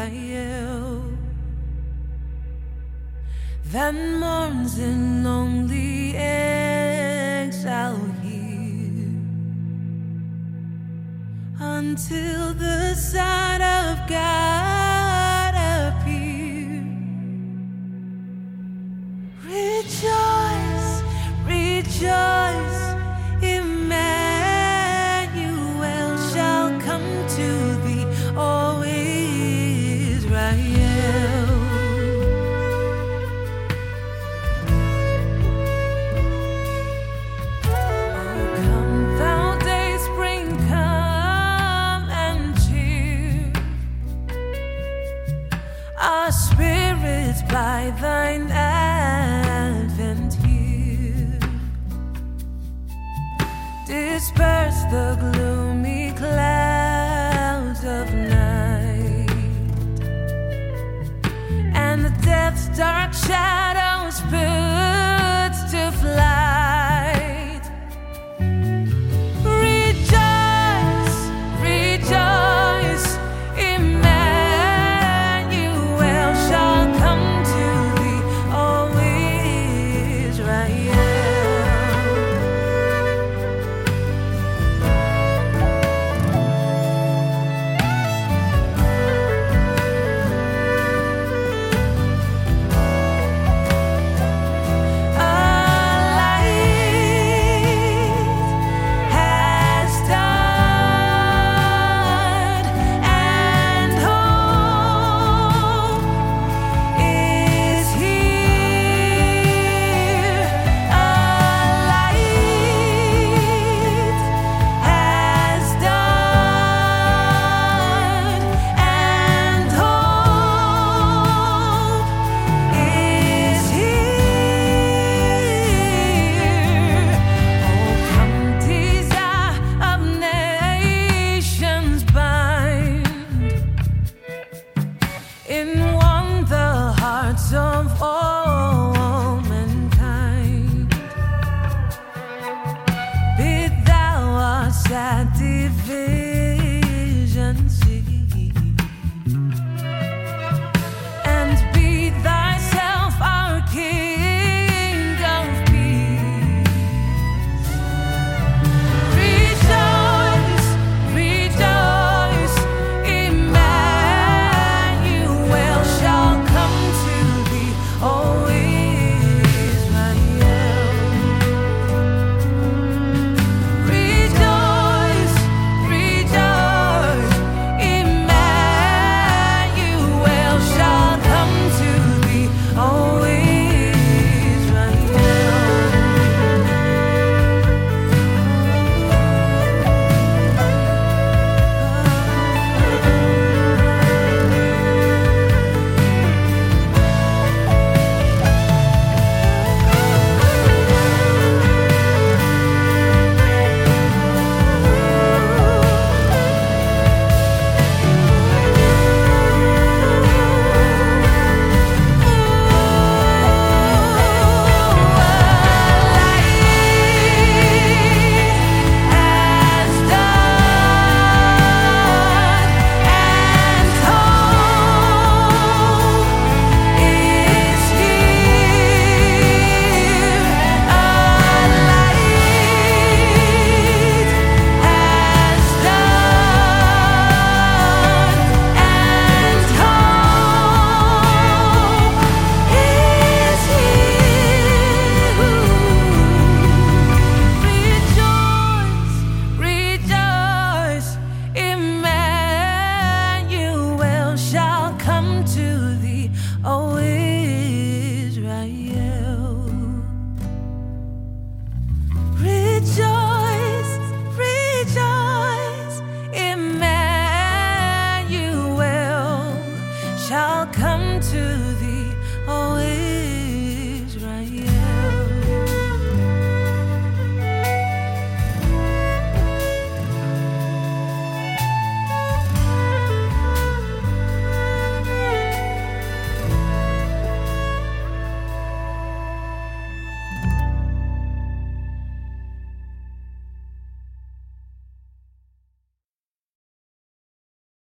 Israel, that mourns in lonely exile here, until the Son of God appear. Rejoice, rejoice, Emmanuel shall come to thee, O Israel. Oh, come thou day spring, come and cheer our spirits by thine advent here. Disperse the gloomy clouds of night, and the death's dark shadows put to flight. Rejoice, rejoice, Emmanuel shall come to thee, O Israel. In one the hearts of all mankind, bid thou our sad division cease, and be thyself our King of peace. Rejoice, rejoice, Emmanuel shall come to thee, O Israel. Rejoice, rejoice, Emmanuel shall come to thee, O rejoice, Emmanuel shall come to thee, O Israel. Rejoice, rejoice, Emmanuel shall come to thee, O Israel.